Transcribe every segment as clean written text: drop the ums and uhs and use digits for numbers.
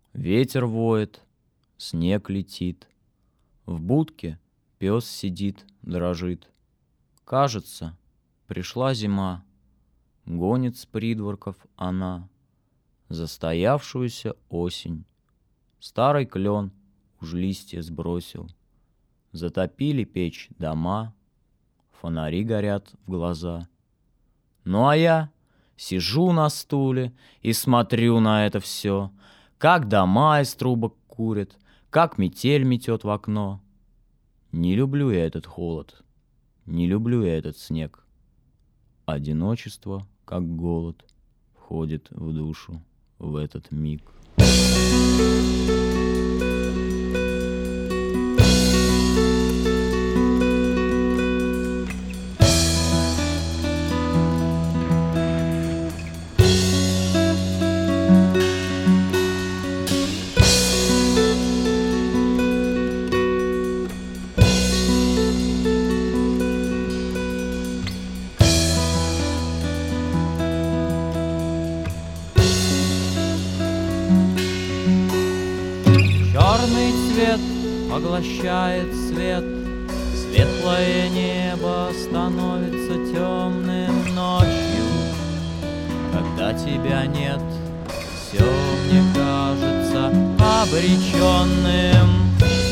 Ветер воет, снег летит, в будке пес сидит, дрожит. Кажется, пришла зима, гонит с придворков она застоявшуюся осень. Старый клен уж листья сбросил, затопили печь дома, фонари горят в глаза. Ну а я сижу на стуле и смотрю на это все, как дома из трубок курят, как метель метет в окно. Не люблю я этот холод, не люблю я этот снег. Одиночество, как голод, входит в душу в этот миг. Черный цвет поглощает свет, светлое небо становится темным ночью. Когда тебя нет, все мне кажется обреченным.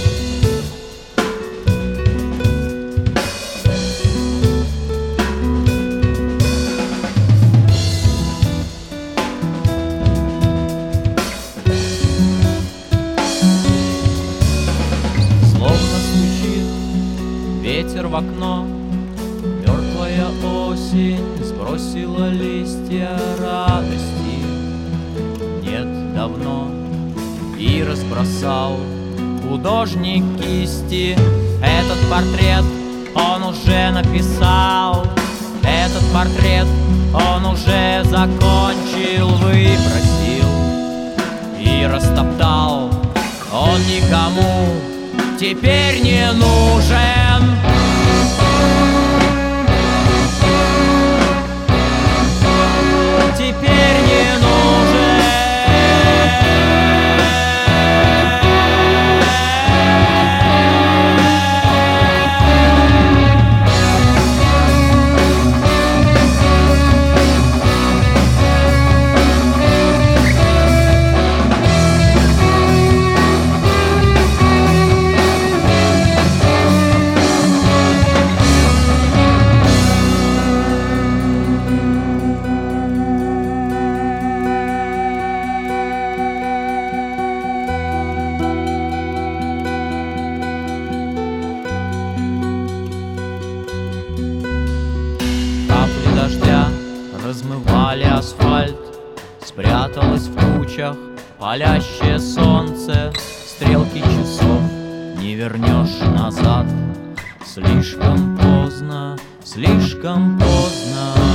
Ветер в окно, мертвая осень сбросила листья радости. Нет давно, и разбросал художник кисти. Этот портрет он уже написал, этот портрет он уже закончил, выбросил и растоптал. Он никому теперь не нужен. Теперь не нужен. Размывали асфальт, спряталось в тучах палящее солнце. Стрелки часов не вернешь назад. Слишком поздно, слишком поздно.